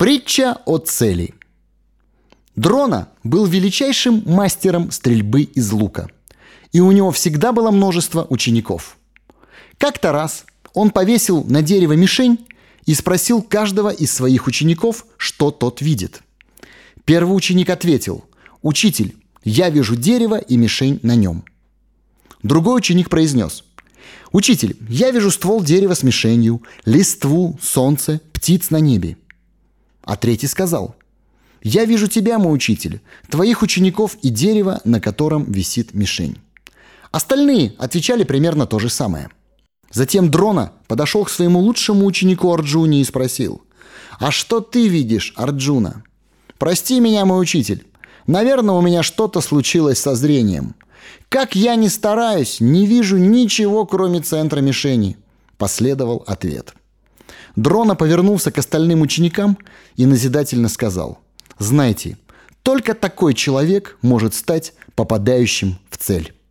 Притча о цели. Дрона был величайшим мастером стрельбы из лука, и у него всегда было множество учеников. Как-то раз он повесил на дерево мишень и спросил каждого из своих учеников, что тот видит. Первый ученик ответил: «Учитель, я вижу дерево и мишень на нем». Другой ученик произнес: «Учитель, я вижу ствол дерева с мишенью, листву, солнце, птиц на небе». А третий сказал: «Я вижу тебя, мой учитель, твоих учеников и дерево, на котором висит мишень». Остальные отвечали примерно то же самое. Затем Дрона подошел к своему лучшему ученику Арджуне и спросил: «А что ты видишь, Арджуна?» «Прости меня, мой учитель, наверное, у меня что-то случилось со зрением. Как я ни стараюсь, не вижу ничего, кроме центра мишени», – последовал ответ. Дрона повернулся к остальным ученикам и назидательно сказал: «Знайте, только такой человек может стать попадающим в цель».